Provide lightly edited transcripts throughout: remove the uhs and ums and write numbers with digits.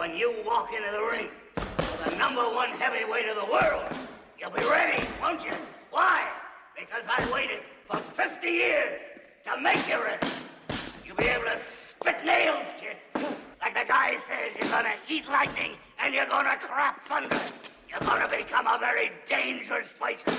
when you walk into the ring with the #1 heavyweight of the world, you'll be ready, won't you? Why? Because I waited for 50 years to make you ready. You'll be able to spit nails, kid. Like the guy says, you're gonna eat lightning and you're gonna crap thunder. You're gonna become a very dangerous person.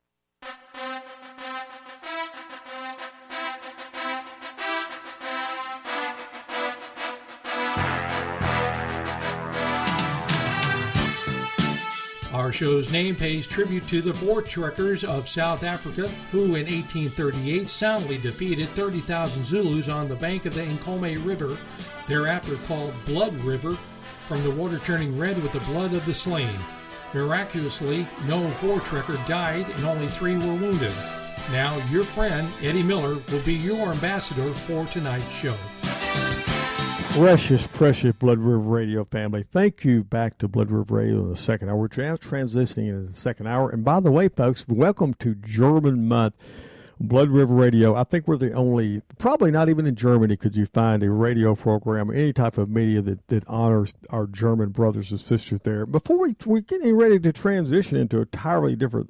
Our show's name pays tribute to the Voortrekkers of South Africa, who in 1838 soundly defeated 30,000 Zulus on the bank of the Nkomo River, thereafter called Blood River, from the water turning red with the blood of the slain. Miraculously, no Voortrekker died and only 3 were wounded. Now, your friend, Eddie Miller, will be your ambassador for tonight's show. Precious Blood River Radio family. Thank you back to Blood River Radio in the second hour. We're transitioning into the second hour. And by the way, folks, welcome to German Month. Blood River Radio. I think we're the only, probably not even in Germany could you find a radio program, any type of media that honors our German brothers and sisters there. Before we're getting ready to transition into a entirely different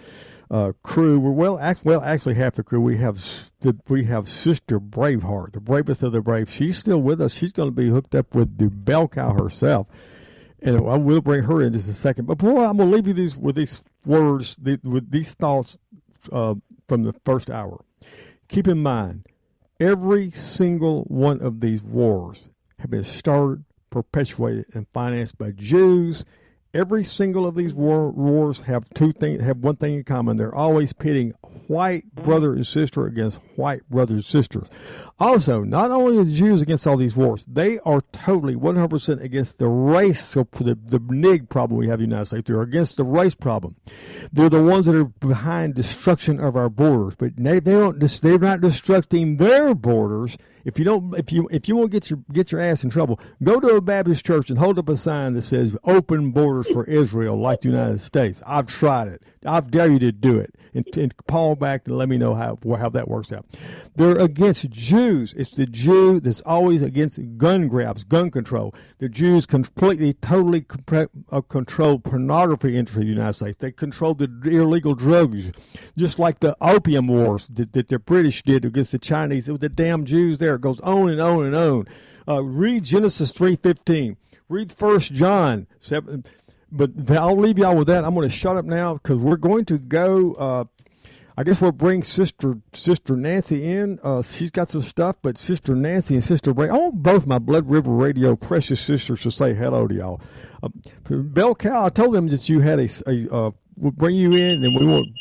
crew. Actually half the crew. We have Sister Braveheart, the bravest of the brave. She's still with us. She's going to be hooked up with the bell cow herself, and I will bring her in just a second. But before, I'm going to leave you with these words, with these thoughts from the first hour. Keep in mind, every single one of these wars have been started, perpetuated, and financed by Jews. Every single of these wars have one thing in common. They're always pitting white brother and sister against white brothers and sisters. Also, not only are the Jews against all these wars, they are totally 100% against the race, so the NIG problem we have in the United States. They're against the race problem. They're the ones that are behind destruction of our borders, but they're not destructing their borders. If you want to get your ass in trouble, go to a Baptist church and hold up a sign that says "Open borders for Israel," like the United States. I've tried it. I dare you to do it, and call back and let me know how that works out. They're against Jews. It's the Jew that's always against gun grabs, gun control. The Jews totally control pornography industry in the United States. They control the illegal drugs, just like the opium wars that the British did against the Chinese. It was the damn Jews there. It goes on and on and on. Read Genesis 3:15. Read 1 John 7. But I'll leave y'all with that. I'm going to shut up now because we're going to go. I guess we'll bring Sister Nancy in. She's got some stuff, but Sister Nancy and Sister Ray, I want both my Blood River Radio precious sisters to say hello to y'all. Bell Cow, I told them that you had we'll bring you in and we won't.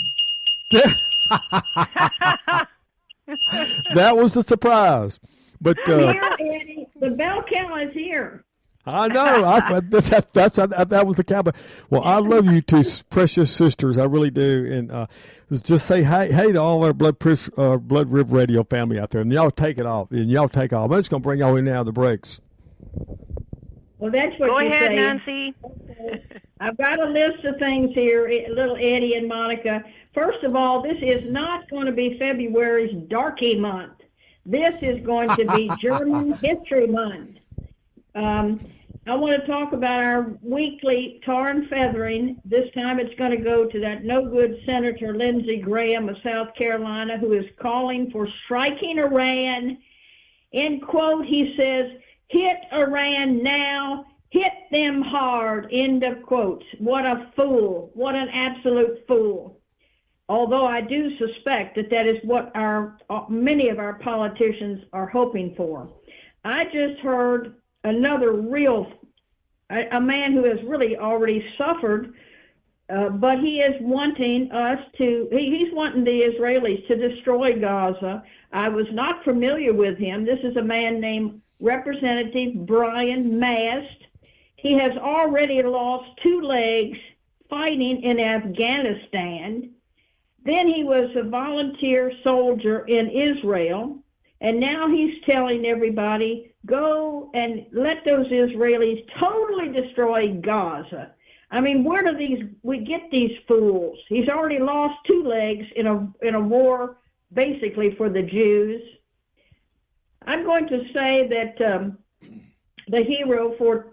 That was a surprise. But I'm here, Eddie. The bell cow is here. I know. That was the cowboy. Well, I love you two precious sisters. I really do. And just say hey to all our Blood River Radio family out there. And y'all take it off. I'm just going to bring y'all in now the breaks. Well, that's what Go you ahead, say. Nancy. Okay. I've got a list of things here, little Eddie and Monica. First of all, this is not going to be February's Darky Month. This is going to be German History Month. I want to talk about our weekly tar and feathering. This time it's going to go to that no-good Senator Lindsey Graham of South Carolina, who is calling for striking Iran. In quote, he says, "Hit Iran now, hit them hard," end of quote. What a fool. What an absolute fool. Although I do suspect that is what many of our politicians are hoping for. I just heard another a man who has really already suffered, but he is wanting he's wanting the Israelis to destroy Gaza. I was not familiar with him. This is a man named Representative Brian Mast. He has already lost 2 legs fighting in Afghanistan. Then he was a volunteer soldier in Israel, and now he's telling everybody, go and let those Israelis totally destroy Gaza. I mean, where do we get these fools? He's already lost 2 legs in a war, basically for the Jews. I'm going to say that the hero for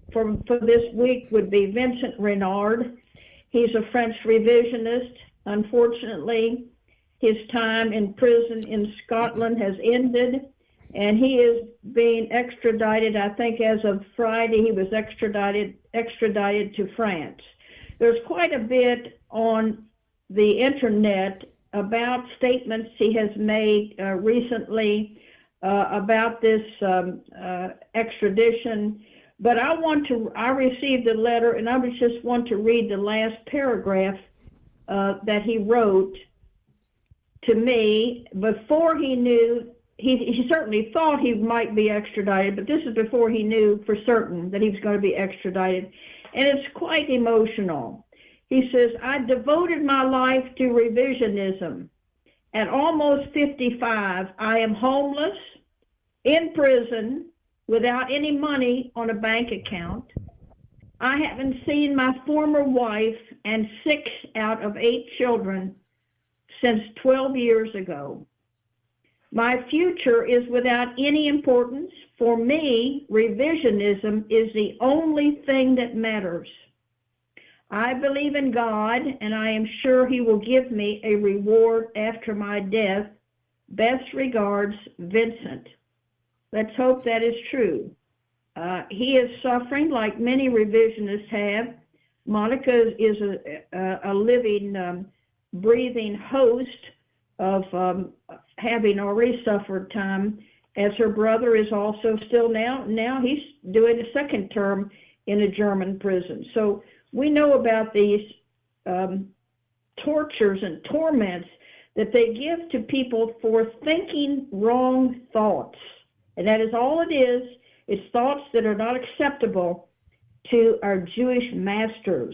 for this week would be Vincent Renard. He's a French revisionist. Unfortunately, his time in prison in Scotland has ended, and he is being extradited. I think as of Friday, he was extradited to France. There's quite a bit on the internet about statements he has made recently about this extradition. But I received a letter, and I just want to read the last paragraph that he wrote to me before he knew. He certainly thought he might be extradited, but this is before he knew for certain that he was going to be extradited. And it's quite emotional. He says, I devoted my life to revisionism. At almost 55, I am homeless, in prison, without any money on a bank account. I haven't seen my former wife and 6 out of 8 children since 12 years ago. My future is without any importance. For me, revisionism is the only thing that matters. I believe in God, and I am sure he will give me a reward after my death. Best regards, Vincent. Let's hope that is true. He is suffering like many revisionists have. Monica is a living, breathing host of having already suffered time, as her brother is also still now he's doing a second term in a German prison. So we know about these tortures and torments that they give to people for thinking wrong thoughts. And that is all it is. It's thoughts that are not acceptable to our Jewish masters.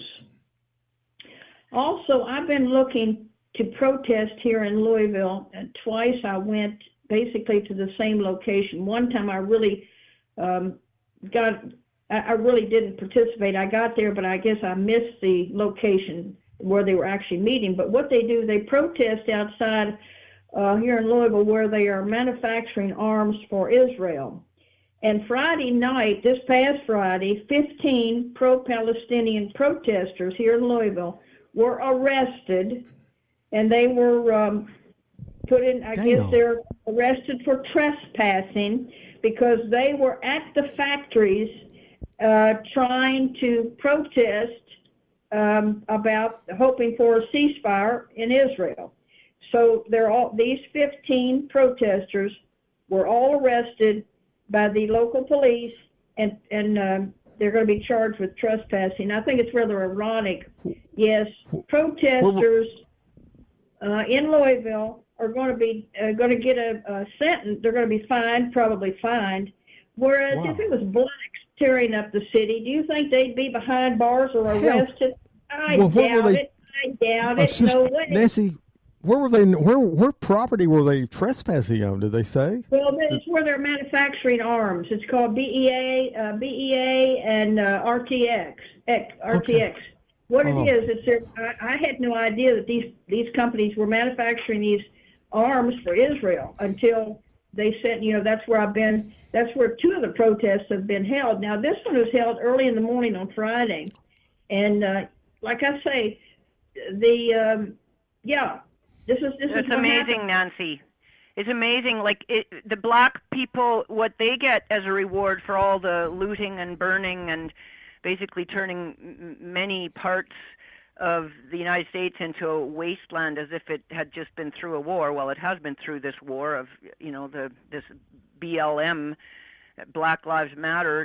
Also, I've been looking to protest here in Louisville, and twice I went basically to the same location. One time I really I really didn't participate. I got there, but I guess I missed the location where they were actually meeting. But what they do, they protest outside here in Louisville where they are manufacturing arms for Israel. And Friday night, this past Friday, 15 pro-Palestinian protesters here in Louisville were arrested, and they were put in, I guess they're arrested for trespassing because they were at the factories trying to protest about hoping for a ceasefire in Israel. So these 15 protesters were all arrested by the local police, and they're going to be charged with trespassing. I think it's rather ironic. Yes, protesters in Louisville are going to get a sentence. They're going to be fined, probably fined. Whereas if it was blacks tearing up the city, do you think they'd be behind bars or arrested? I doubt it. No way. Nancy, where were they? Where property were they trespassing on? Did they say? Well, it's where they're manufacturing arms. It's called BEA and RTX. Okay. What it is, I had no idea that these companies were manufacturing these arms for Israel until they said, that's where I've been. That's where 2 of the protests have been held. Now, this one was held early in the morning on Friday. And like I say, this is It's amazing, Nancy. It's amazing. Like the black people, what they get as a reward for all the looting and burning and basically turning many parts of the United States into a wasteland as if it had just been through a war. Well, it has been through this war of, this BLM, Black Lives Matter,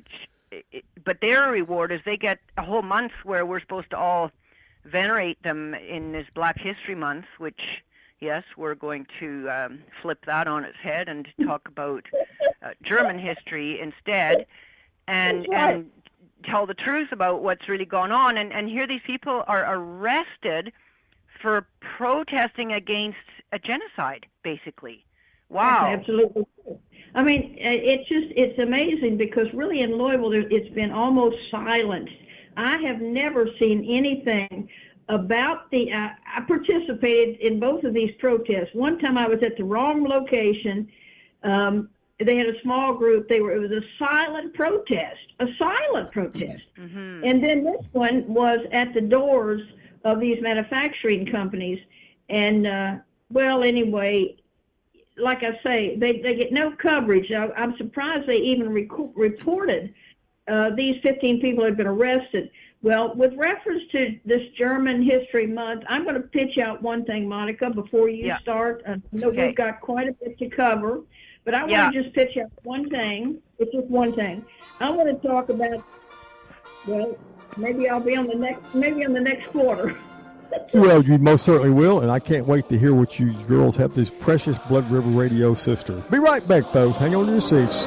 but their reward is they get a whole month where we're supposed to all venerate them in this Black History Month, which, yes, we're going to flip that on its head and talk about German history instead, and tell the truth about what's really going on. And here these people are arrested for protesting against a genocide, basically. Wow. That's absolutely true. I mean, it's amazing because really in Louisville, it's been almost silent. I have never seen anything about I participated in both of these protests. One time I was at the wrong location, they had a small group. It was a silent protest. Mm-hmm. And then this one was at the doors of these manufacturing companies. And, well, anyway, like I say, they get no coverage. I'm surprised they even reported these 15 people had been arrested. Well, with reference to this German History Month, I'm going to pitch out one thing, Monica, before you start. I know we've got quite a bit to cover, but I want to just pitch out one thing. It's just one thing. I want to talk about, well, maybe I'll be on the next quarter. Well, you most certainly will, and I can't wait to hear what you girls have, these precious Blood River Radio sisters. Be right back, folks. Hang on to your seats.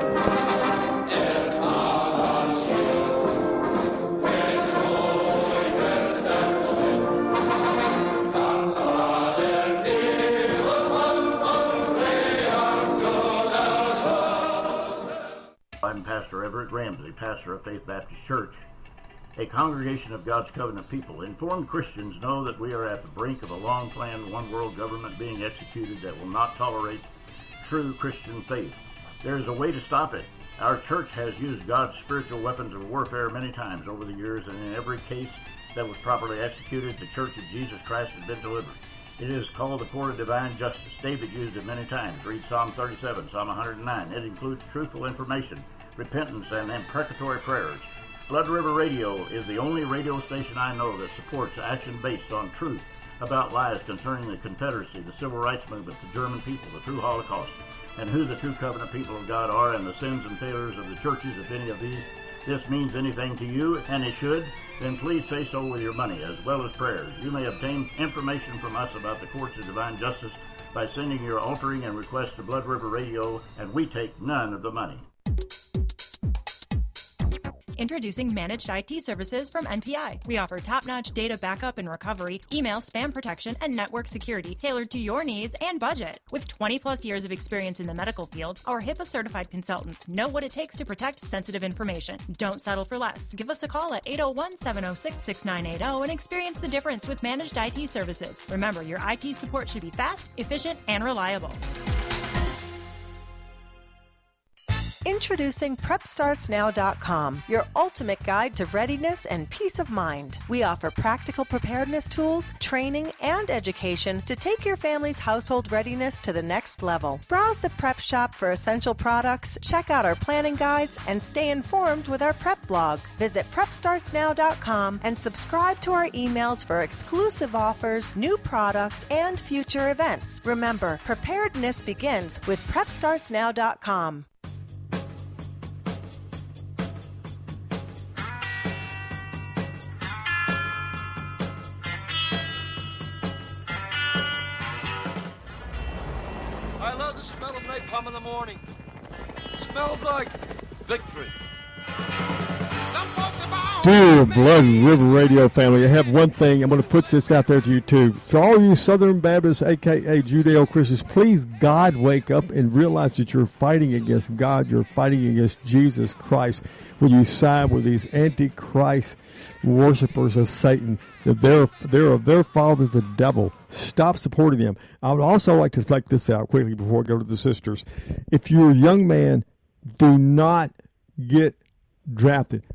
I'm Pastor Everett Ramsey, pastor of Faith Baptist Church, a congregation of God's covenant people. Informed Christians know that we are at the brink of a long-planned one-world government being executed that will not tolerate true Christian faith. There is a way to stop it. Our church has used God's spiritual weapons of warfare many times over the years, and in every case that was properly executed, the Church of Jesus Christ has been delivered. It is called the court of divine justice. David used it many times. Read Psalm 37, Psalm 109. It includes truthful information, repentance, and imprecatory prayers. Blood River Radio is the only radio station I know that supports action based on truth about lies concerning the Confederacy, the Civil Rights Movement, the German people, the true Holocaust, and who the true covenant people of God are, and the sins and failures of the churches. If any of this means anything to you, and it should, then please say so with your money as well as prayers. You may obtain information from us about the courts of divine justice by sending your altering and request to Blood River Radio, and we take none of the money. Introducing Managed IT Services from NPI. We offer top-notch data backup and recovery, email spam protection, and network security tailored to your needs and budget. With 20-plus years of experience in the medical field, our HIPAA-certified consultants know what it takes to protect sensitive information. Don't settle for less. Give us a call at 801-706-6980 and experience the difference with Managed IT Services. Remember, your IT support should be fast, efficient, and reliable. Introducing PrepStartsNow.com, your ultimate guide to readiness and peace of mind. We offer practical preparedness tools, training, and education to take your family's household readiness to the next level. Browse the prep shop for essential products, check out our planning guides, and stay informed with our prep blog. Visit PrepStartsNow.com and subscribe to our emails for exclusive offers, new products, and future events. Remember, preparedness begins with PrepStartsNow.com. Smell of napalm in the morning. Smells like victory. Dear Blood River Radio family, I have one thing. I'm going to put this out there to you too. For all you Southern Baptists, a.k.a. Judeo-Christians, please, God, wake up and realize that you're fighting against God. You're fighting against Jesus Christ when you side with these antichrist worshipers of Satan. They're of their father, the devil. Stop supporting them. I would also like to fleck this out quickly before I go to the sisters. If you're a young man, do not get drafted.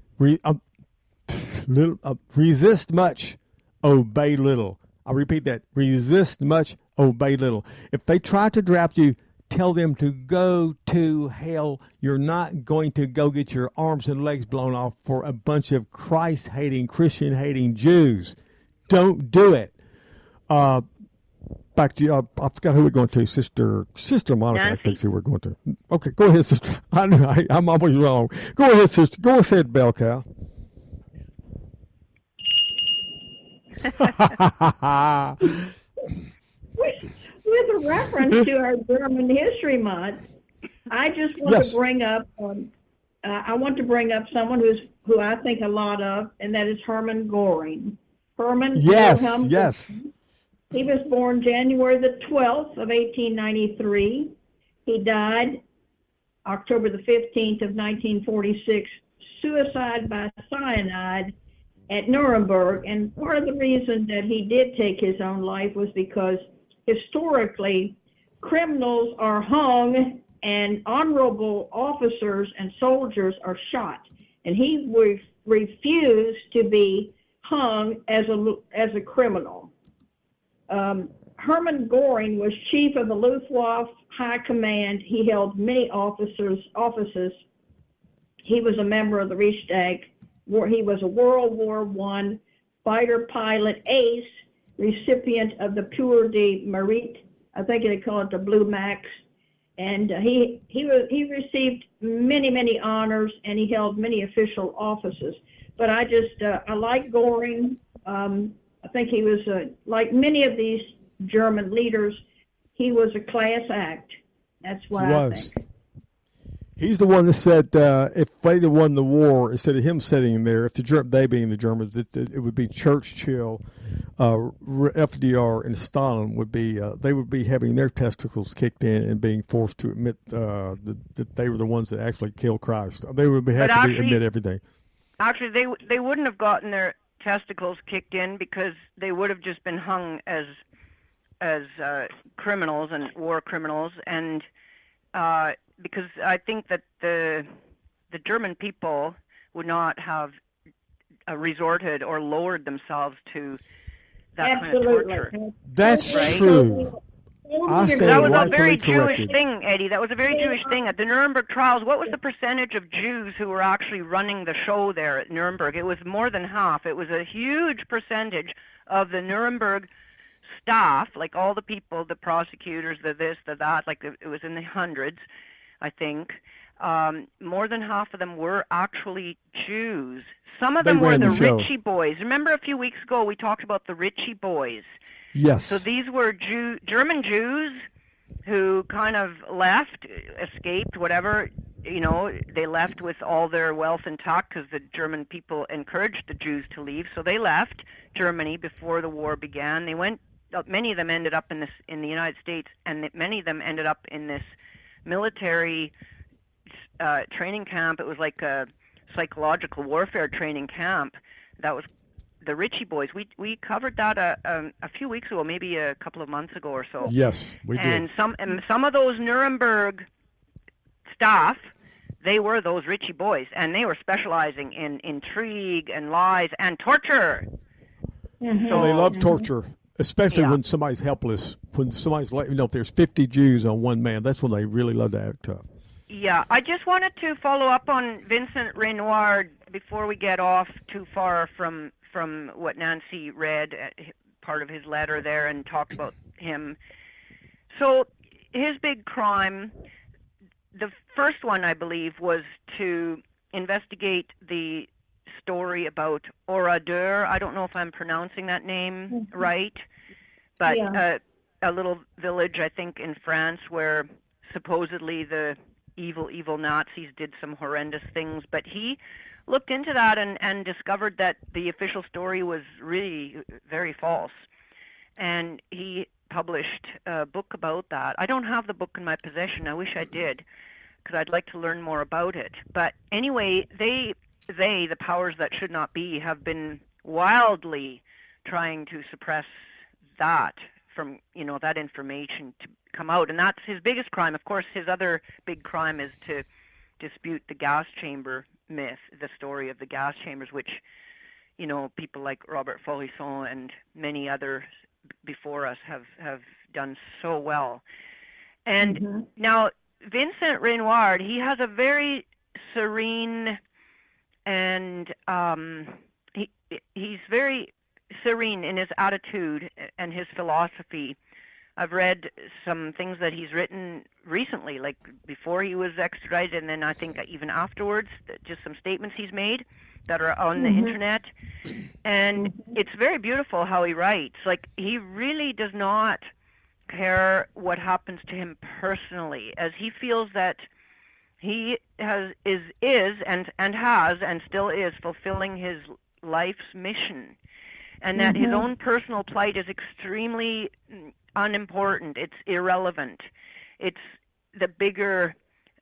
Resist much, obey little. I repeat that. Resist much, obey little. If they try to draft you, tell them to go to hell. You're not going to go get your arms and legs blown off for a bunch of Christ-hating, Christian-hating Jews. Don't do it. Back to you. I forgot who we're going to. Sister Monica, Nancy. I think who we're going to. Okay, go ahead, sister. I'm always wrong. Go ahead, sister. Go ahead, Bell Cow. With a reference to our German History Month, I just want to bring up. I want to bring up someone who I think a lot of, and that is Hermann Göring. Hermann. Yes. Göring. He was born January the 12th of 1893. He died October the 15th of 1946, suicide by cyanide at Nuremberg. And part of the reason that he did take his own life was because historically criminals are hung and honorable officers and soldiers are shot. And he refused to be hung as a criminal. Hermann Göring was chief of the Luftwaffe High Command. He held many offices. He was a member of the Reichstag. He was a World War I fighter pilot ace, recipient of the Pour de Mérite. I think they call it the Blue Max. And he received many honors, and he held many official offices. But I like Göring. I think he was like many of these German leaders. He was a class act. That's what I think. He's the one that said if they'd have won the war, instead of him sitting there, if they being the Germans, it would be Churchill, FDR, and Stalin would be they would be having their testicles kicked in and being forced to admit that they were the ones that actually killed Christ. They would have to admit everything. Actually, they wouldn't have gotten their testicles kicked in because they would have just been hung as criminals and war criminals, and because I think that the German people would not have resorted or lowered themselves to that kind of torture. That's right? true. That was a very Jewish thing, Eddie. That was a very Jewish thing. At the Nuremberg trials, what was the percentage of Jews who were actually running the show there at Nuremberg? It was more than half. It was a huge percentage of the Nuremberg staff, like all the people, the prosecutors, the this, the that, like it was in the hundreds, I think. More than half of them were actually Jews. Some of them were the Ritchie boys. Remember a few weeks ago we talked about the Ritchie boys? Yes. So these were German Jews who kind of left, escaped, whatever. You know, they left with all their wealth intact because the German people encouraged the Jews to leave. So they left Germany before the war began. They went. Many of them ended up in the United States, and many of them ended up in this military training camp. It was like a psychological warfare training camp. That was the Ritchie boys. We covered that a few weeks ago, maybe a couple of months ago or so. Yes, we did. And some of those Nuremberg staff, they were those Ritchie boys, and they were specializing in intrigue and lies and torture. Mm-hmm. So they love torture, especially when somebody's helpless. When somebody's if there's 50 Jews on one man, that's when they really love to act tough. Yeah, I just wanted to follow up on Vincent Renoir before we get off too far from what Nancy read, part of his letter there, and talked about him. So his big crime, the first one, I believe, was to investigate the story about Oradour. I don't know if I'm pronouncing that name right, but a little village, I think, in France where supposedly the evil Nazis did some horrendous things. But he looked into that and discovered that the official story was really very false. And he published a book about that. I don't have the book in my possession. I wish I did, because I'd like to learn more about it. But anyway, they, the powers that should not be, have been wildly trying to suppress that from, that information to come out. And that's his biggest crime. Of course, his other big crime is to dispute the gas chamber myth, the story of the gas chambers, which, people like Robert Faurisson and many others before us have done so well. And now Vincent Renoir, he has a very serene and he's very serene in his attitude and his philosophy. I've read some things that he's written recently, like before he was extradited, and then I think even afterwards, just some statements he's made that are on the internet. And it's very beautiful how he writes. Like, he really does not care what happens to him personally, as he feels that he is and still is fulfilling his life's mission, and that his own personal plight is extremely unimportant. It's irrelevant. It's the bigger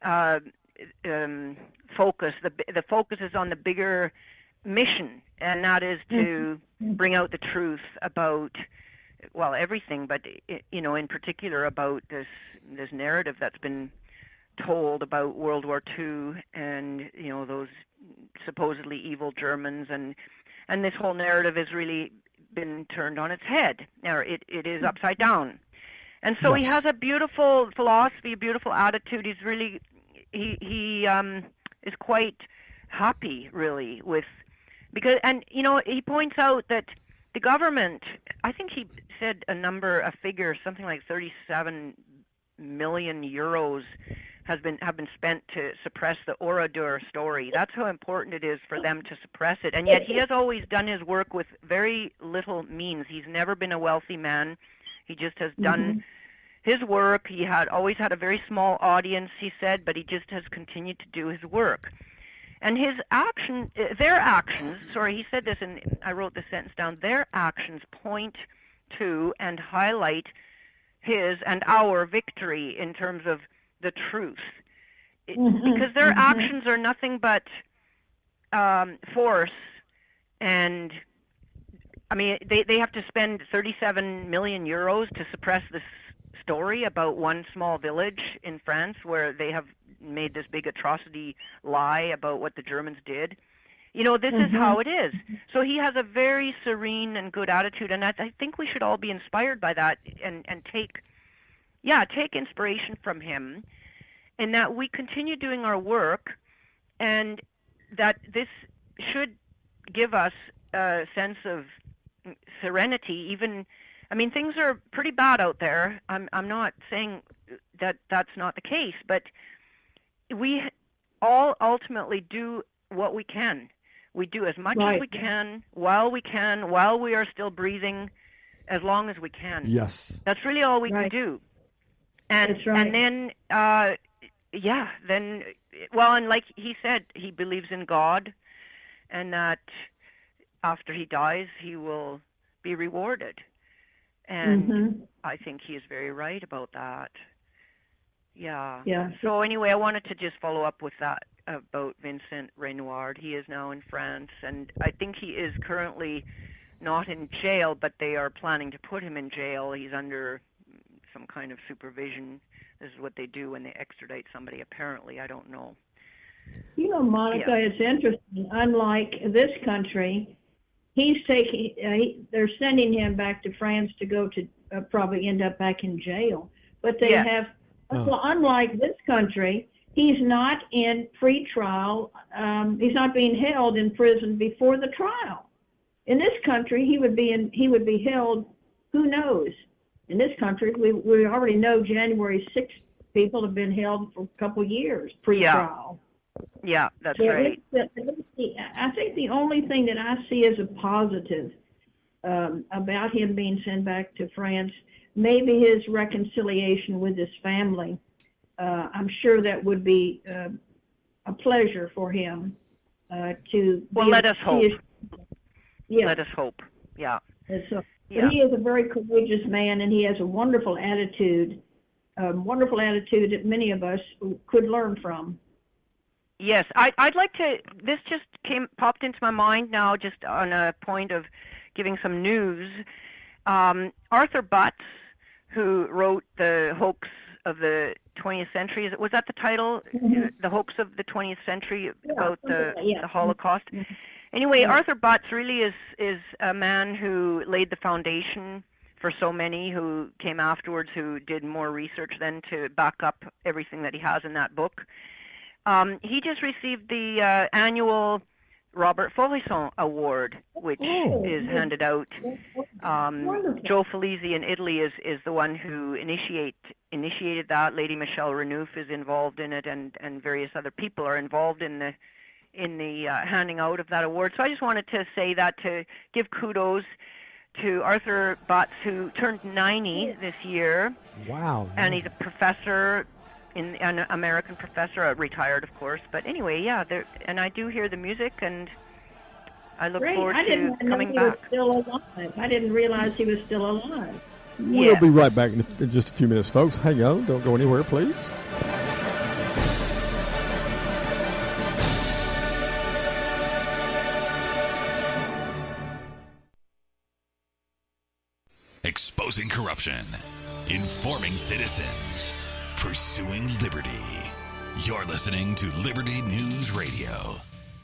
focus. The focus is on the bigger mission, and that is to bring out the truth about, well, everything, but in particular about this narrative that's been told about World War II and, you know, those supposedly evil Germans, and this whole narrative has really been turned on its head. Now, it is upside down. And so he has a beautiful philosophy, a beautiful attitude. He's really, he is quite happy, really, with, because, and, you know, he points out that the government, I think he said a figure, something like 37 million euros have been spent to suppress the Oradour story. That's how important it is for them to suppress it. And yet he has always done his work with very little means. He's never been a wealthy man. He just has done his work. He always had a very small audience, he said, but he just has continued to do his work. And he said this, and I wrote this sentence down, their actions point to and highlight his and our victory in terms of the truth. Because their actions are nothing but force, and I mean, they have to spend 37 million euros to suppress this story about one small village in France where they have made this big atrocity lie about what the Germans did. You know, this is how it is. So he has a very serene and good attitude, and I think we should all be inspired by that and take inspiration from him, and that we continue doing our work, and that this should give us a sense of serenity. Even, I mean, things are pretty bad out there. I'm not saying that that's not the case, but we all ultimately do what we can. We do as much as we can, while we are still breathing, as long as we can. Yes. That's really all we can do. And then, and like he said, he believes in God, and that after he dies, he will be rewarded. And I think he is very right about that. Yeah. So anyway, I wanted to just follow up with that about Vincent Renouard. He is now in France, and I think he is currently not in jail, but they are planning to put him in jail. He's under some kind of supervision. This is what they do when they extradite somebody, apparently. I don't know. You know, Monica, it's interesting. Unlike this country, they're sending him back to France to go to probably end up back in jail. But they have, well, unlike this country, he's not in pre-trial. He's not being held in prison before the trial. In this country, he would be held, who knows? In this country, we already know January 6th people have been held for a couple of years pre-trial. Yeah, that's right. I think the only thing that I see as a positive about him being sent back to France, maybe his reconciliation with his family. I'm sure that would be a pleasure for him to. Well, let us hope. Let us hope. Yeah. He is a very courageous man, and he has a wonderful attitude that many of us could learn from. Yes, I'd like to. This just popped into my mind now, just on a point of giving some news. Arthur Butts, who wrote The Hoax of the 20th Century, was that the title? The Hoax of the 20th Century, about the Holocaust. Anyway, Arthur Butts really is a man who laid the foundation for so many who came afterwards, who did more research then to back up everything that he has in that book. He just received the annual Robert Faurisson Award, which is handed out. Joe Felizi in Italy is the one who initiated that. Lady Michelle Renouf is involved in it, and various other people are involved in the handing out of that award. So I just wanted to say that, to give kudos to Arthur Butts, who turned 90 this year. Wow. And he's a professor, an American professor, retired, of course. But anyway, and I do hear the music, and I look forward to coming back. I didn't realize he was still alive. We'll be right back in just a few minutes, folks. Hang on. Don't go anywhere, please. Exposing corruption, informing citizens, pursuing liberty. You're listening to Liberty News Radio.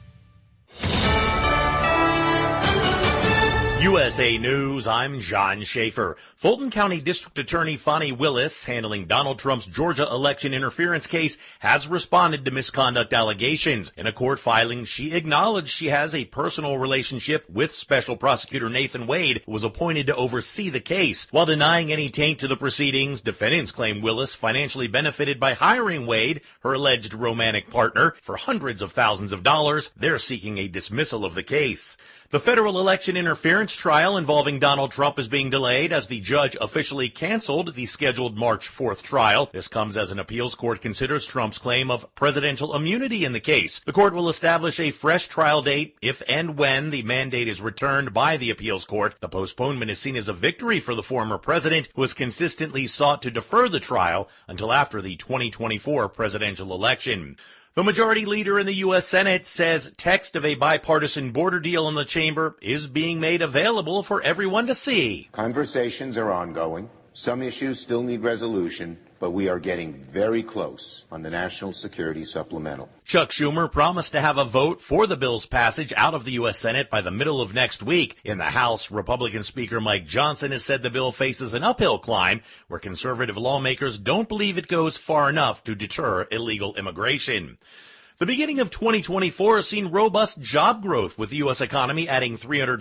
USA News, I'm John Schaefer. Fulton County District Attorney Fani Willis, handling Donald Trump's Georgia election interference case, has responded to misconduct allegations. In a court filing, she acknowledged she has a personal relationship with Special Prosecutor Nathan Wade, who was appointed to oversee the case. While denying any taint to the proceedings, defendants claim Willis financially benefited by hiring Wade, her alleged romantic partner, for hundreds of thousands of dollars. They're seeking a dismissal of the case. The federal election interference trial involving Donald Trump is being delayed as the judge officially canceled the scheduled March 4th trial. This comes as an appeals court considers Trump's claim of presidential immunity in the case. The court will establish a fresh trial date if and when the mandate is returned by the appeals court. The postponement is seen as a victory for the former president, who has consistently sought to defer the trial until after the 2024 presidential election. The majority leader in the U.S. Senate says text of a bipartisan border deal in the chamber is being made available for everyone to see. Conversations are ongoing. Some issues still need resolution, but we are getting very close on the National Security Supplemental. Chuck Schumer promised to have a vote for the bill's passage out of the U.S. Senate by the middle of next week. In the House, Republican Speaker Mike Johnson has said the bill faces an uphill climb, where conservative lawmakers don't believe it goes far enough to deter illegal immigration. The beginning of 2024 has seen robust job growth, with the U.S. economy adding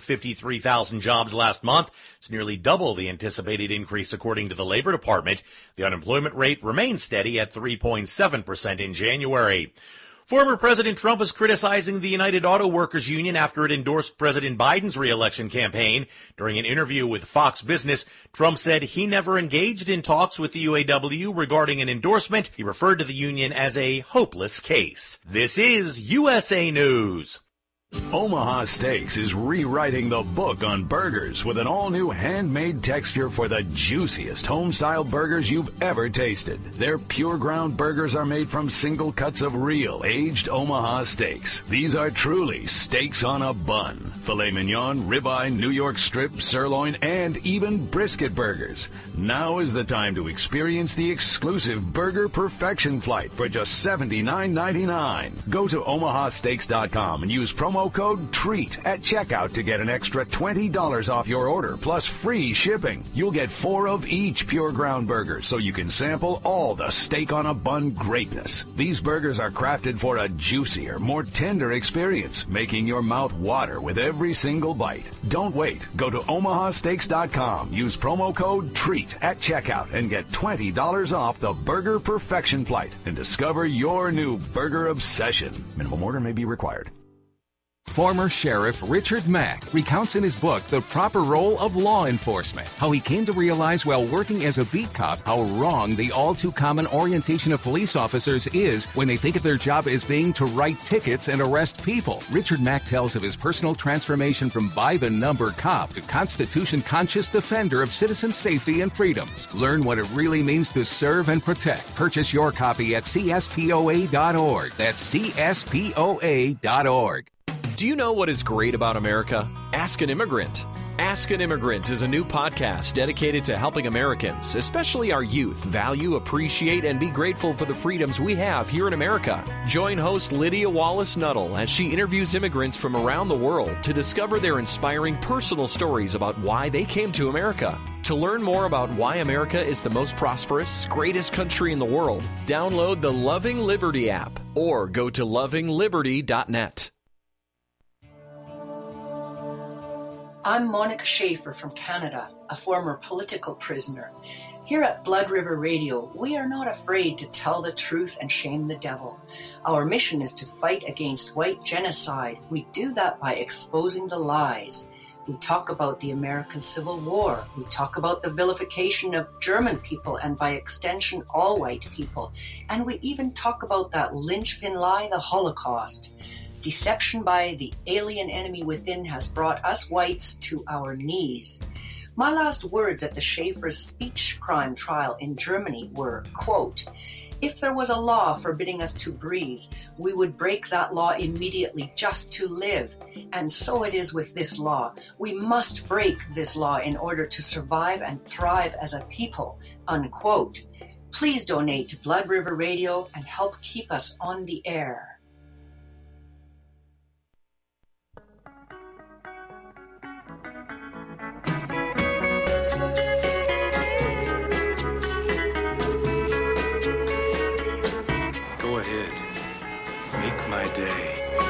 353,000 jobs last month. It's nearly double the anticipated increase, according to the Labor Department. The unemployment rate remains steady at 3.7% in January. Former President Trump is criticizing the United Auto Workers Union after it endorsed President Biden's re-election campaign. During an interview with Fox Business, Trump said he never engaged in talks with the UAW regarding an endorsement. He referred to the union as a hopeless case. This is USA News. Omaha Steaks is rewriting the book on burgers with an all-new handmade texture for the juiciest home-style burgers you've ever tasted. Their pure ground burgers are made from single cuts of real, aged Omaha steaks. These are truly steaks on a bun. Filet mignon, ribeye, New York strip, sirloin, and even brisket burgers. Now is the time to experience the exclusive Burger Perfection Flight for just $79.99. Go to omahasteaks.com and use promo code TREAT at checkout to get an extra $20 off your order, plus free shipping. You'll get 4 of each pure ground burger, so you can sample all the steak on a bun greatness. These burgers are crafted for a juicier, more tender experience, making your mouth water with every single bite. Don't wait. Go to omahasteaks.com. Use promo code TREAT at checkout and get $20 off the Burger Perfection Flight and discover your new burger obsession. Minimum order may be required. Former Sheriff Richard Mack recounts in his book The Proper Role of Law Enforcement how he came to realize while working as a beat cop how wrong the all-too-common orientation of police officers is when they think of their job as being to write tickets and arrest people. Richard Mack tells of his personal transformation from by-the-number cop to Constitution-conscious defender of citizen safety and freedoms. Learn what it really means to serve and protect. Purchase your copy at CSPOA.org. That's CSPOA.org. Do you know what is great about America? Ask an Immigrant. Ask an Immigrant is a new podcast dedicated to helping Americans, especially our youth, value, appreciate, and be grateful for the freedoms we have here in America. Join host Lydia Wallace-Nuttall as she interviews immigrants from around the world to discover their inspiring personal stories about why they came to America. To learn more about why America is the most prosperous, greatest country in the world, download the Loving Liberty app or go to lovingliberty.net. I'm Monica Schaefer from Canada, a former political prisoner. Here at Blood River Radio, we are not afraid to tell the truth and shame the devil. Our mission is to fight against white genocide. We do that by exposing the lies. We talk about the American Civil War. We talk about the vilification of German people and by extension all white people. And we even talk about that linchpin lie, the Holocaust. Deception by the alien enemy within has brought us whites to our knees. My last words at the Schaefer's speech crime trial in Germany were, quote, "If there was a law forbidding us to breathe, we would break that law immediately just to live. And so it is with this law. We must break this law in order to survive and thrive as a people," unquote. Please donate to Blood River Radio and help keep us on the air. Go ahead. Make my day.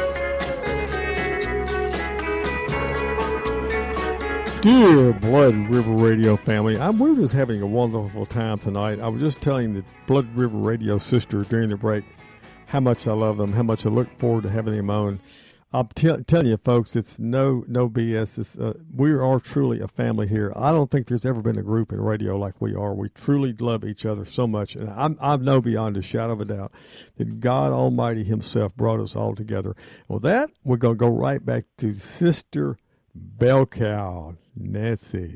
Dear Blood River Radio family, we're just having a wonderful time tonight. I was just telling the Blood River Radio sister during the break how much I love them, how much I look forward to having them on. I'm telling you, folks, it's no BS. We are truly a family here. I don't think there's ever been a group in radio like we are. We truly love each other so much. And I know beyond a shadow of a doubt that God Almighty himself brought us all together. With that, we're going to go right back to Sister Bell Cow, Nancy.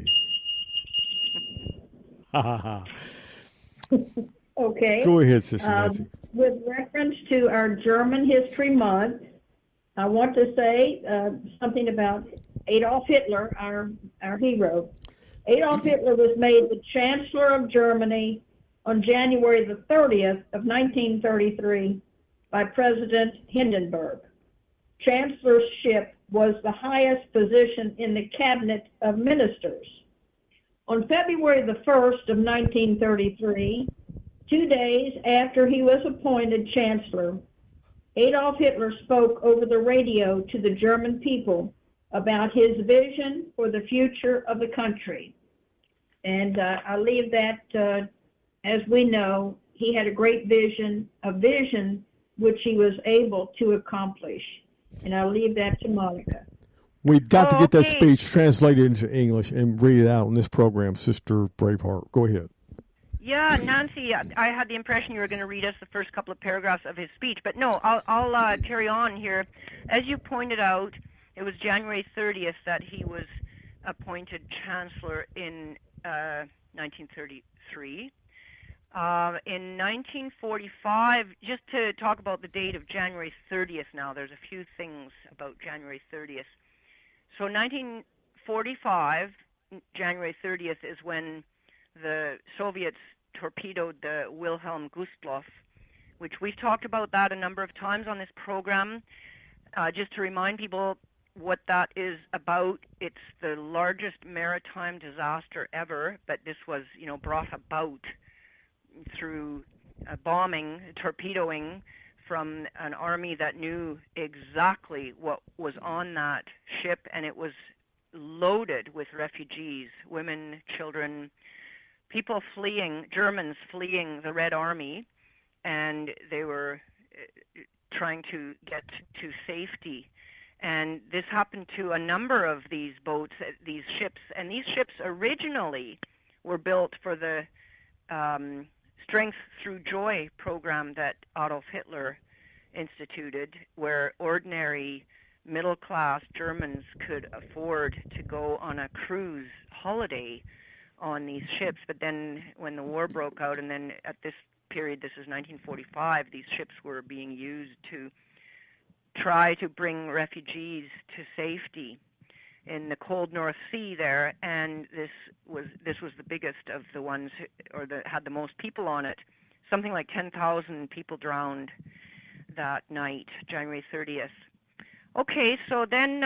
Okay. Go ahead, Sister Nancy. With reference to our German History Month, I want to say something about Adolf Hitler, our hero. Adolf Hitler was made the Chancellor of Germany on January the 30th of 1933 by President Hindenburg. Chancellorship was the highest position in the cabinet of ministers. On February the 1st of 1933, 2 days after he was appointed Chancellor, Adolf Hitler spoke over the radio to the German people about his vision for the future of the country. And I leave that, as we know, he had a great vision, a vision which he was able to accomplish. And I'll leave that to Monica. We've got to get that speech translated into English and read it out on this program, Sister Braveheart. Go ahead. Yeah, Nancy, I had the impression you were going to read us the first couple of paragraphs of his speech, but no, I'll carry on here. As you pointed out, it was January 30th that he was appointed Chancellor in 1933. In 1945, just to talk about the date of January 30th now, there's a few things about January 30th. So 1945, January 30th is when the Soviets torpedoed the Wilhelm Gustloff, which we've talked about that a number of times on this program. Just to remind people what that is about, it's the largest maritime disaster ever, but this was, brought about through bombing, torpedoing from an army that knew exactly what was on that ship, and it was loaded with refugees, women, children, people fleeing, Germans fleeing the Red Army, and they were trying to get to safety. And this happened to a number of these boats, these ships, and these ships originally were built for the Strength Through Joy program that Adolf Hitler instituted, where ordinary middle-class Germans could afford to go on a cruise holiday on these ships. But then when the war broke out, and then at this period, this is 1945, these ships were being used to try to bring refugees to safety in the cold North Sea there, and this was the biggest of the ones, or that had the most people on it. Something like 10,000 people drowned that night, January 30th. Okay, so then,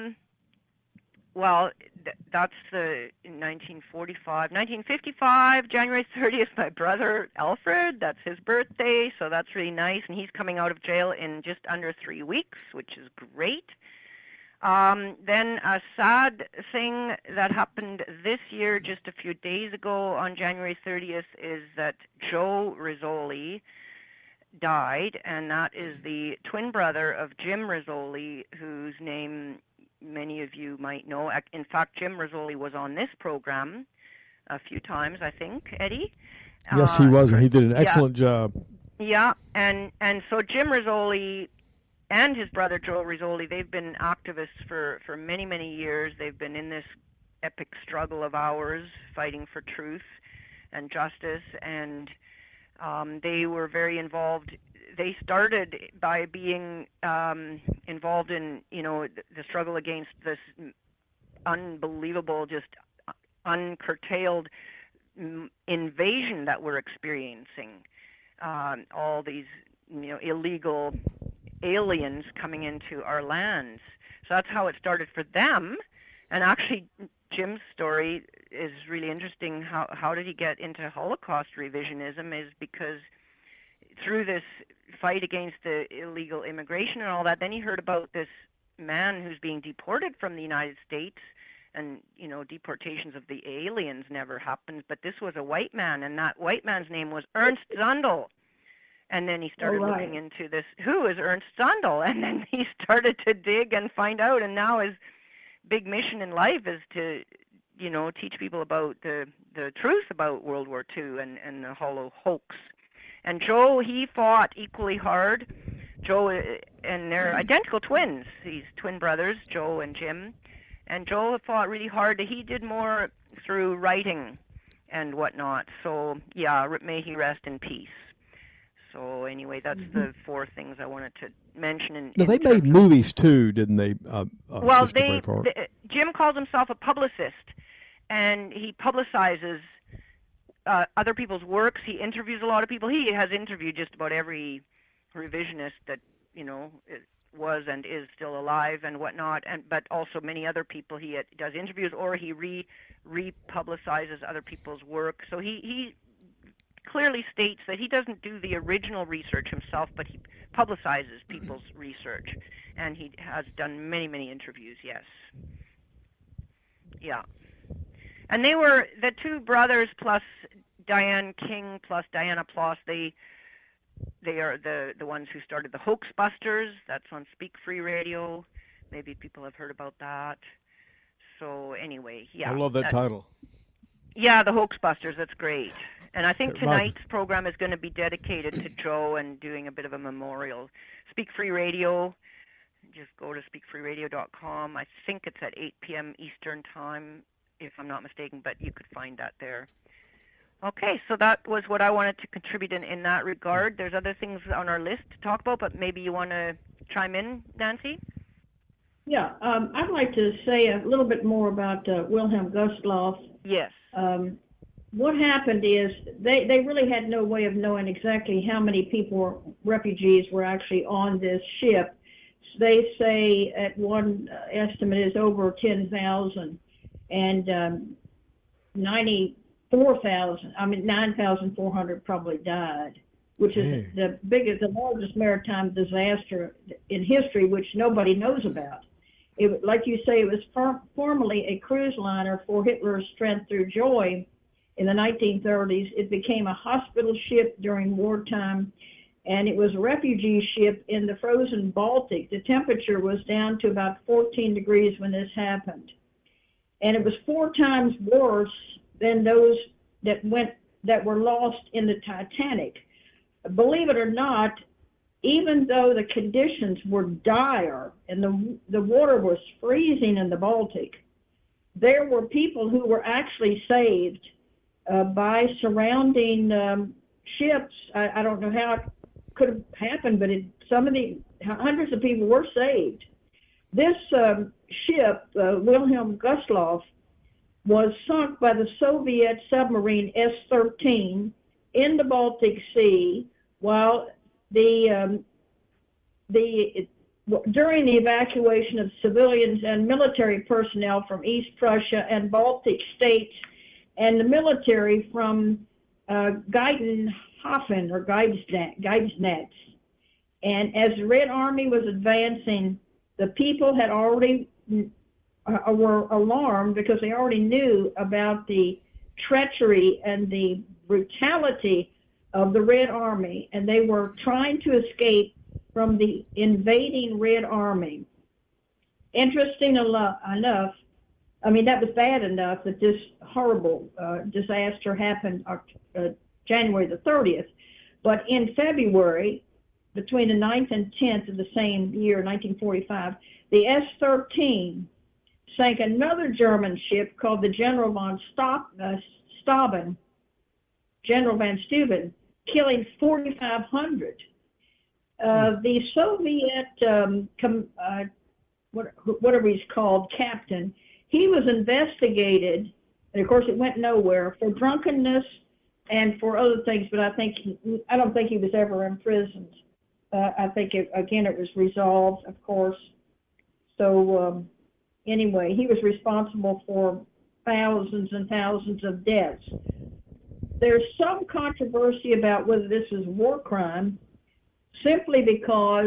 that's the 1945. 1955, January 30th, my brother Alfred, that's his birthday, so that's really nice, and he's coming out of jail in just under 3 weeks, which is great. Then a sad thing that happened this year, just a few days ago on January 30th, is that Joe Rizzoli died, and that is the twin brother of Jim Rizzoli, whose name many of you might know. In fact, Jim Rizzoli was on this program a few times, I think, Eddie? Yes, he was, and he did an excellent job. Yeah, and so Jim Rizzoli and his brother Joe Rizzoli, they've been activists for many, many years. They've been in this epic struggle of ours, fighting for truth and justice, and they were very involved. They started by being involved in, the struggle against this unbelievable, just uncurtailed invasion that we're experiencing. All these, illegal aliens coming into our lands. So that's how it started for them. And actually, Jim's story is really interesting. How did he get into Holocaust revisionism is because through this fight against the illegal immigration and all that, then he heard about this man who's being deported from the United States, and, deportations of the aliens never happened, but this was a white man, and that white man's name was Ernst Zundel. And then he started looking into this, who is Ernst Zundel? And then he started to dig and find out, and now his big mission in life is to, teach people about the truth about World War II and the Holo hoax. And Joe, he fought equally hard. Joe, and they're identical twins. He's twin brothers, Joe and Jim. And Joe fought really hard. He did more through writing and whatnot. So, yeah, may he rest in peace. So, anyway, that's the 4 things I wanted to mention. Now, they made movies, too, didn't they? Well, Jim calls himself a publicist, and he publicizes other people's works. He interviews a lot of people. He has interviewed just about every revisionist that, was and is still alive and whatnot, but also many other people. He does interviews, or he republicizes other people's work. So he clearly states that he doesn't do the original research himself, but he publicizes people's research, and he has done many, many interviews. Yes, yeah, and they were the 2 brothers plus Diane King plus Diana Ploss. They are the ones who started the Hoaxbusters. That's on Speak Free Radio. Maybe people have heard about that. So anyway, yeah. I love that title. Yeah, the Hoaxbusters. That's great. And I think tonight's program is going to be dedicated to Joe and doing a bit of a memorial. Speak Free Radio. Just go to speakfreeradio.com. I think it's at 8 p.m. Eastern Time, if I'm not mistaken, but you could find that there. Okay, so that was what I wanted to contribute in that regard. There's other things on our list to talk about, but maybe you want to chime in, Nancy? Yeah, I'd like to say a little bit more about Wilhelm Gustloff. Yes. What happened is they really had no way of knowing exactly how many people, refugees, were actually on this ship. They say at one estimate is over 10,000, and 9,400 probably died, which is the largest maritime disaster in history, which nobody knows about. It, like you say, it was formerly a cruise liner for Hitler's Strength Through Joy in the 1930s. It became a hospital ship during wartime, and it was a refugee ship in the frozen Baltic. The temperature was down to about 14 degrees when this happened. And it was 4 times worse than those that were lost in the Titanic. Believe it or not, even though the conditions were dire and the water was freezing in the Baltic, there were people who were actually saved by surrounding ships. I don't know how it could have happened, but hundreds of people were saved. This ship, Wilhelm Gustloff, was sunk by the Soviet submarine S-13 in the Baltic Sea while during the evacuation of civilians and military personnel from East Prussia and Baltic states, and the military from Geisenhofen or Geisenetz. And as the Red Army was advancing, the people had already were alarmed because they already knew about the treachery and the brutality of the Red Army, and they were trying to escape from the invading Red Army. Interesting enough, I mean, that was bad enough that this horrible disaster happened January the 30th, but in February, between the 9th and 10th of the same year, 1945, the S-13 sank another German ship called the General von Steuben, killing 4,500. The Soviet, whatever he's called, captain, he was investigated And of course, it went nowhere for drunkenness and for other things. But I don't think he was ever imprisoned. I think it was resolved, of course. So anyway, he was responsible for thousands and thousands of deaths. There's some controversy about whether this is war crime, simply because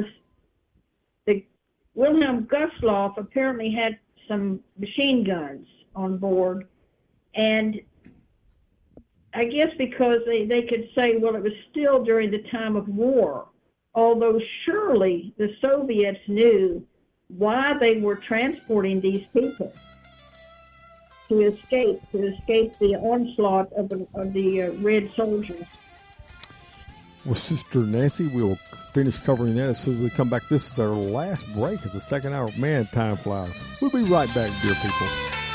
Wilhelm Gustloff apparently had some machine guns on board, and I guess because they could say, well, it was still during the time of war, although surely the Soviets knew why they were transporting these people to escape the onslaught of the Red soldiers. Well, Sister Nancy, we'll finish covering that as soon as we come back. This is our last break of the second hour. Man, time flies. We'll be right back, dear people.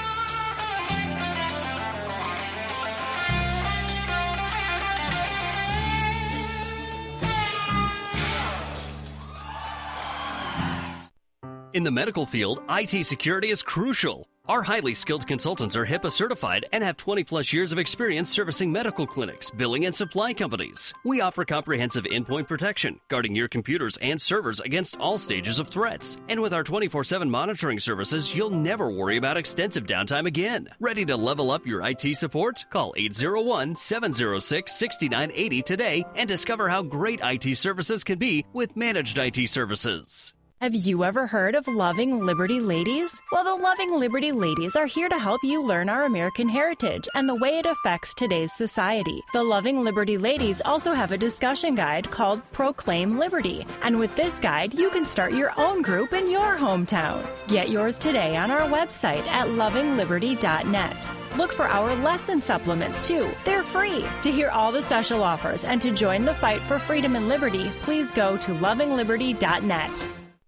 In the medical field, IT security is crucial. Our highly skilled consultants are HIPAA certified and have 20-plus years of experience servicing medical clinics, billing, and supply companies. We offer comprehensive endpoint protection, guarding your computers and servers against all stages of threats. And with our 24/7 monitoring services, you'll never worry about extensive downtime again. Ready to level up your IT support? Call 801-706-6980 today and discover how great IT services can be with managed IT services. Have you ever heard of Loving Liberty Ladies? Well, the Loving Liberty Ladies are here to help you learn our American heritage and the way it affects today's society. The Loving Liberty Ladies also have a discussion guide called Proclaim Liberty. And with this guide, you can start your own group in your hometown. Get yours today on our website at lovingliberty.net. Look for our lesson supplements, too. They're free. To hear all the special offers and to join the fight for freedom and liberty, please go to lovingliberty.net.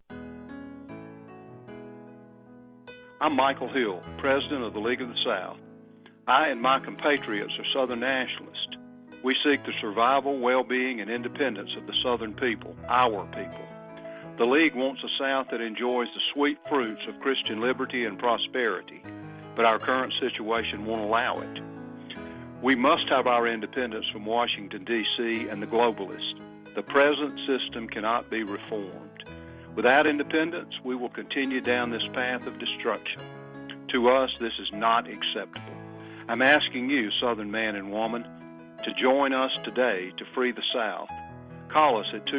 I'm Michael Hill, President of the League of the South. I and my compatriots are Southern nationalists. We seek the survival, well-being, and independence of the Southern people, our people. The League wants a South that enjoys the sweet fruits of Christian liberty and prosperity, but our current situation won't allow it. We must have our independence from Washington, D.C. and the globalists. The present system cannot be reformed. Without independence, we will continue down this path of destruction. To us, this is not acceptable. I'm asking you, Southern man and woman, to join us today to free the South. Call us at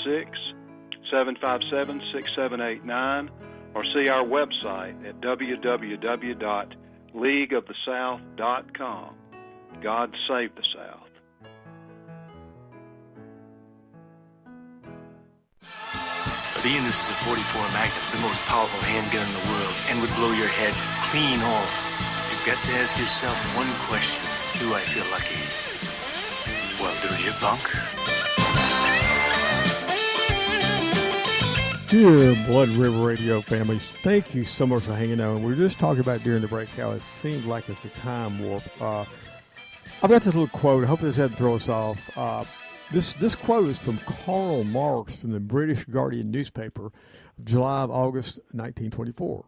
256-757-6789 or see our website at www.leagueofthesouth.com. God save the South. Being this is a .44 Magnum, the most powerful handgun in the world, and would blow your head clean off. You've got to ask yourself one question. Do I feel lucky? Well, do you, punk? Dear Blood River Radio families, thank you so much for hanging out. And we were just talking about during the break how it seems like it's a time warp. I've got this little quote. I hope this doesn't throw us off. This quote is from Karl Marx from the British Guardian newspaper of August 1924.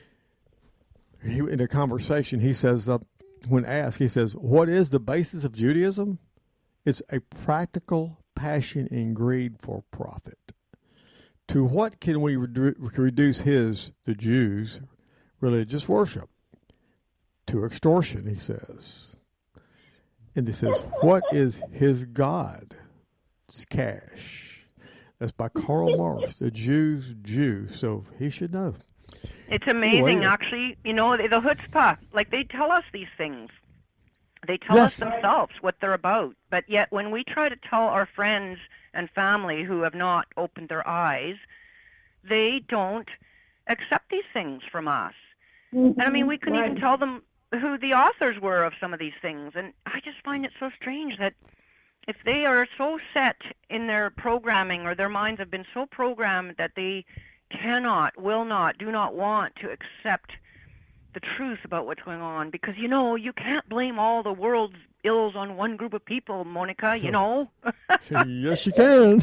In a conversation, he says, when asked, he says, what is the basis of Judaism? It's a practical passion and greed for profit. To what can we reduce the Jews' religious worship? To extortion, he says. And he says, what is his God? It's cash. That's by Karl Marx, the Jew's Jew, so he should know. It's amazing, actually. You know, the chutzpah, like they tell us these things. They tell us themselves what they're about. But yet when we try to tell our friends and family who have not opened their eyes, they don't accept these things from us. And I mean, we couldn't even tell them who the authors were of some of these things. And I just find it so strange that if they are so set in their programming, or their minds have been so programmed that they cannot, will not, do not want to accept the truth about what's going on, because, you know, you can't blame all the world's ills on one group of people, Monica, you know. Yes, you can.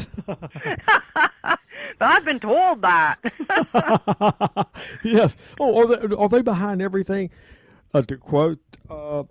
But I've been told that. Yes. Oh, are they behind everything? To quote, the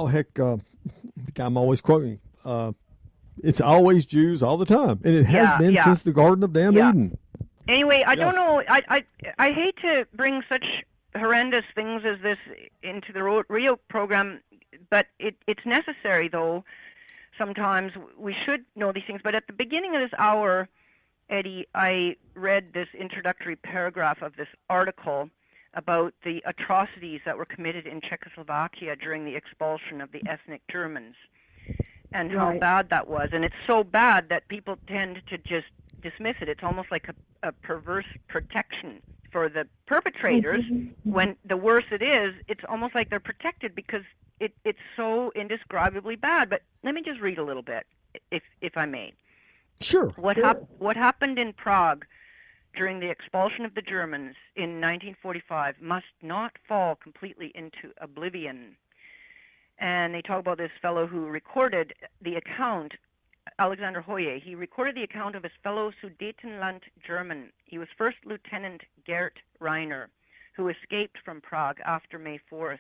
guy I'm always quoting, it's always Jews all the time, and it has been since the Garden of Damn Eden. Anyway, I don't know. I hate to bring such horrendous things as this into the Rio program, but it's necessary, though. Sometimes we should know these things. But at the beginning of this hour, Eddie, I read this introductory paragraph of this article about the atrocities that were committed in Czechoslovakia during the expulsion of the ethnic Germans, and how bad that was. And it's so bad that people tend to just dismiss it. It's almost like a perverse protection for the perpetrators. When the worse it is, it's almost like they're protected because it's so indescribably bad. But let me just read a little bit, if I may. Sure. What happened in Prague during the expulsion of the Germans in 1945 must not fall completely into oblivion. And they talk about this fellow who recorded the account, Alexander Hoye. He recorded the account of his fellow Sudetenland German. He was First Lieutenant Gert Reiner, who escaped from Prague after May 4th,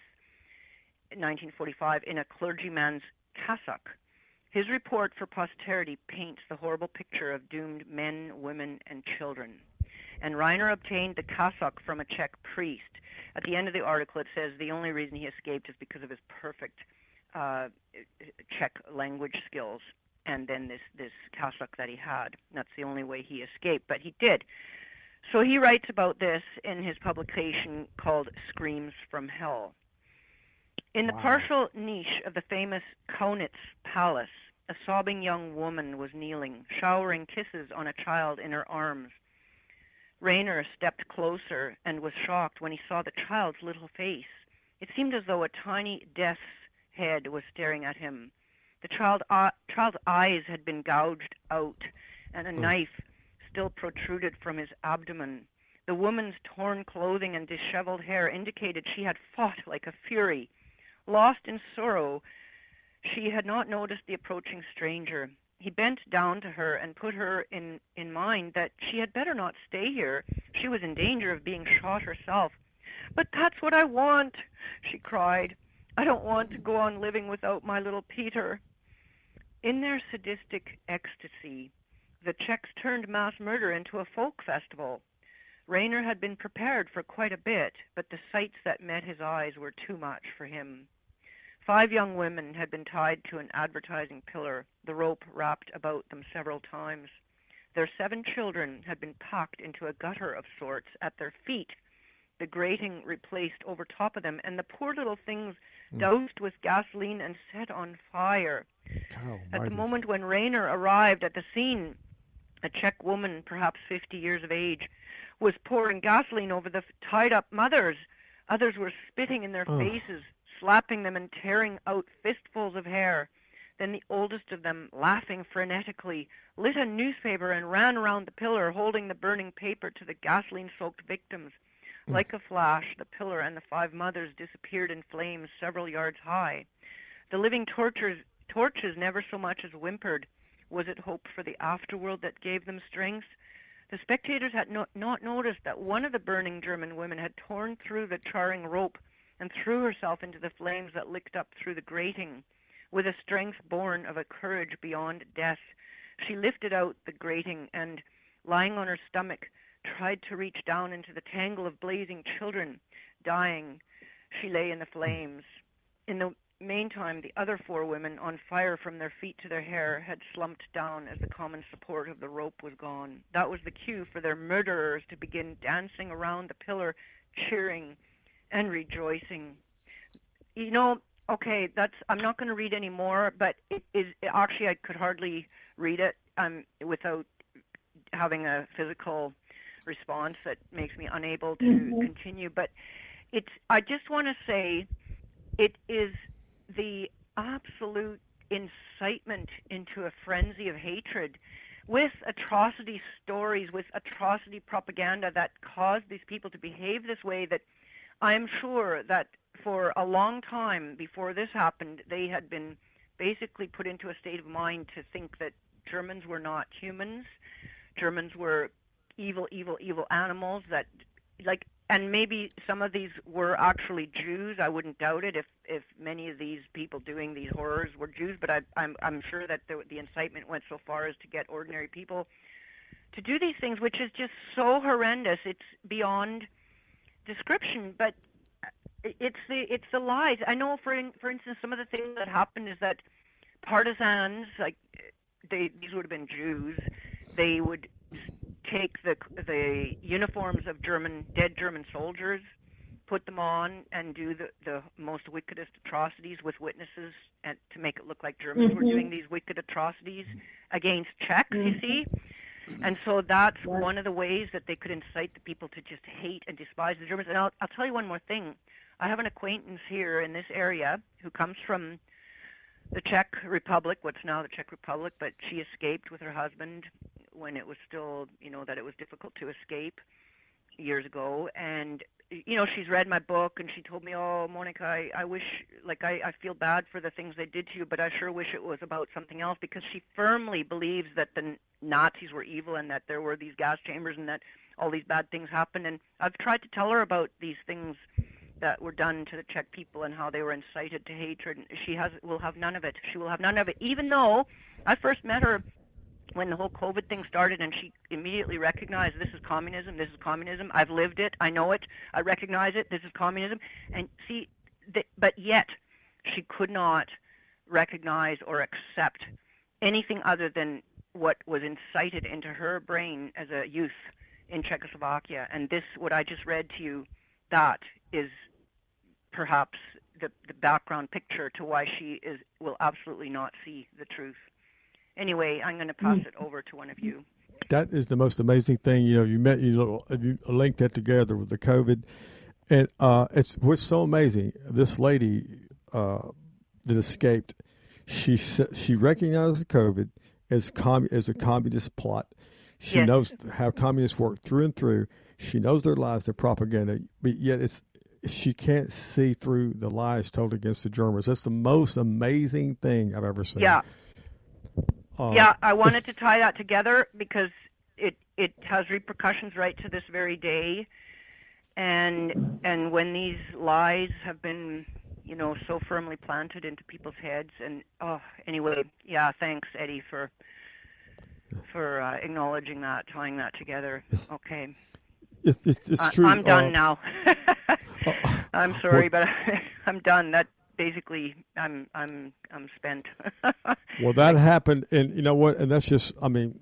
1945, in a clergyman's cassock. His report for posterity paints the horrible picture of doomed men, women, and children. And Reiner obtained the cassock from a Czech priest. At the end of the article, it says the only reason he escaped is because of his perfect Czech language skills, and then this cassock that he had. That's the only way he escaped, but he did. So he writes about this in his publication called Screams from Hell. In the partial niche of the famous Kaunitz Palace, a sobbing young woman was kneeling, showering kisses on a child in her arms. Reiner stepped closer and was shocked when he saw the child's little face. It seemed as though a tiny death's head was staring at him. The child's eyes had been gouged out, and a knife still protruded from his abdomen. The woman's torn clothing and disheveled hair indicated she had fought like a fury. Lost in sorrow, she had not noticed the approaching stranger. He bent down to her and put her in mind that she had better not stay here. She was in danger of being shot herself. "But that's what I want," she cried. "I don't want to go on living without my little Peter." In their sadistic ecstasy, the Czechs turned mass murder into a folk festival. Reiner had been prepared for quite a bit, but the sights that met his eyes were too much for him. 5 young women had been tied to an advertising pillar, the rope wrapped about them several times. Their 7 children had been packed into a gutter of sorts at their feet, the grating replaced over top of them, and the poor little things doused with gasoline and set on fire. At the moment when Reiner arrived at the scene, a Czech woman, perhaps 50 years of age, was pouring gasoline over the tied-up mothers. Others were spitting in their faces, slapping them and tearing out fistfuls of hair. Then the oldest of them, laughing frenetically, lit a newspaper and ran around the pillar, holding the burning paper to the gasoline-soaked victims. Like a flash, the pillar and the 5 mothers disappeared in flames several yards high. The living torches never so much as whimpered. Was it hope for the afterworld that gave them strength? The spectators had not noticed that one of the burning German women had torn through the charring rope and threw herself into the flames that licked up through the grating. With a strength born of a courage beyond death, she lifted out the grating and, lying on her stomach, tried to reach down into the tangle of blazing children. Dying, she lay in the flames. In the meantime, the other 4 women, on fire from their feet to their hair, had slumped down as the common support of the rope was gone. That was the cue for their murderers to begin dancing around the pillar, cheering and rejoicing. You know, okay, I'm not going to read any more, but it is actually, I could hardly read it without having a physical response that makes me unable to continue. But I just want to say it is the absolute incitement into a frenzy of hatred with atrocity stories, with atrocity propaganda that caused these people to behave this way, that I'm sure that for a long time before this happened, they had been basically put into a state of mind to think that Germans were not humans. Germans were evil, evil, evil animals that, like, and maybe some of these were actually Jews. I wouldn't doubt it if many of these people doing these horrors were Jews, but I'm sure that the incitement went so far as to get ordinary people to do these things, which is just so horrendous. It's beyond description, but it's the lies. I know, for instance, some of the things that happened is that partisans, like these would have been Jews, they would take the uniforms of dead German soldiers, put them on, and do the most wickedest atrocities with witnesses, and to make it look like Germans were doing these wicked atrocities against Czechs, you see. And so that's one of the ways that they could incite the people to just hate and despise the Germans. And I'll tell you one more thing. I have an acquaintance here in this area who comes from the Czech Republic, what's now the Czech Republic, but she escaped with her husband when it was still, that it was difficult to escape years ago. And, she's read my book, and she told me, oh, Monica, I wish, I feel bad for the things they did to you, but I sure wish it was about something else, because she firmly believes that the Nazis were evil and that there were these gas chambers and that all these bad things happened. And I've tried to tell her about these things that were done to the Czech people and how they were incited to hatred. She will have none of it. She will have none of it, even though I first met her when the whole COVID thing started, and she immediately recognized, this is communism, this is communism. I've lived it, I know it, I recognize it, this is communism. And see, but yet she could not recognize or accept anything other than what was incited into her brain as a youth in Czechoslovakia. And this, what I just read to you, that is perhaps the background picture to why she will absolutely not see the truth. Anyway, I'm going to pass it over to one of you. That is the most amazing thing. You linked that together with the COVID, and what's so amazing. This lady that escaped, she recognized the COVID as a communist plot. She knows how communists work through and through. She knows their lies, their propaganda, but yet she can't see through the lies told against the Germans. That's the most amazing thing I've ever seen. Yeah. I wanted to tie that together because it has repercussions right to this very day, and when these lies have been, so firmly planted into people's heads. And anyway, thanks, Eddie, for acknowledging that, tying that together. Okay. It's true. I'm done now. I'm sorry, but I'm done. That basically, I'm spent. Well, that happened, and you know what? And that's just,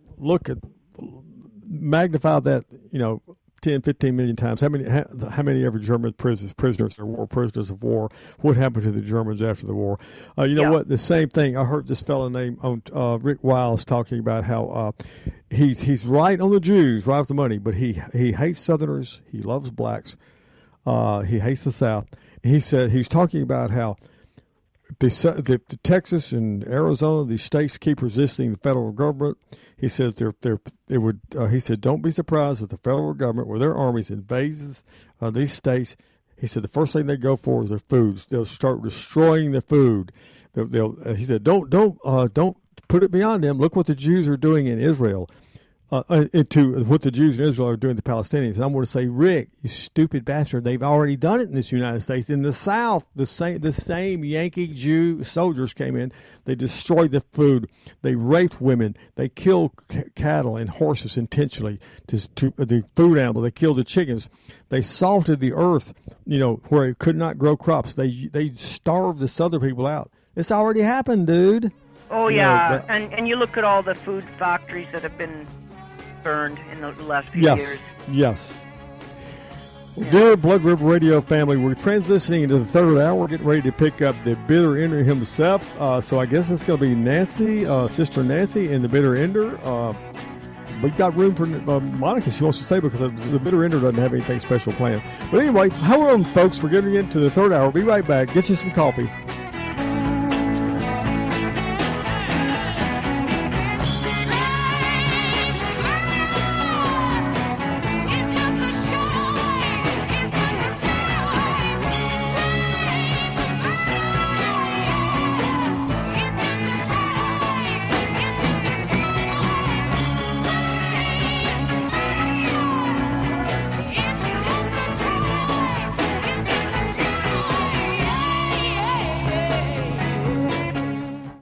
magnify that, 10, 15 million times. How many ever German prisoners or war prisoners of war? What happened to the Germans after the war? Know what? The same thing. I heard this fellow named Rick Wiles talking about how he's right on the Jews, right off the money, but he hates Southerners. He loves blacks. He hates the South. He said he's talking about how the Texas and Arizona, these states keep resisting the federal government. He says he said, don't be surprised if the federal government, with their armies, invades these states. He said the first thing they go for is their foods. They'll start destroying the food. He said, don't put it beyond them. Look what the Jews are doing in Israel. Into what the Jews in Israel are doing to the Palestinians. And I'm going to say, Rick, you stupid bastard, they've already done it in this United States. In the South, the same Yankee Jew soldiers came in. They destroyed the food. They raped women. They killed cattle and horses intentionally to the food animals. They killed the chickens. They salted the earth, where it could not grow crops. They starved the Southern people out. It's already happened, dude. Oh, yeah. And you look at all the food factories that have been burned in the last few years. Yes. Yeah. Dear Blood River Radio family, we're transitioning into the third hour. We're getting ready to pick up the bitter ender himself. So I guess it's going to be Nancy, Sister Nancy, and the bitter ender. We've got room for Monica. She wants to stay because the bitter ender doesn't have anything special planned. But anyway, hold on, folks. We're getting into the third hour. Be right back. Get you some coffee.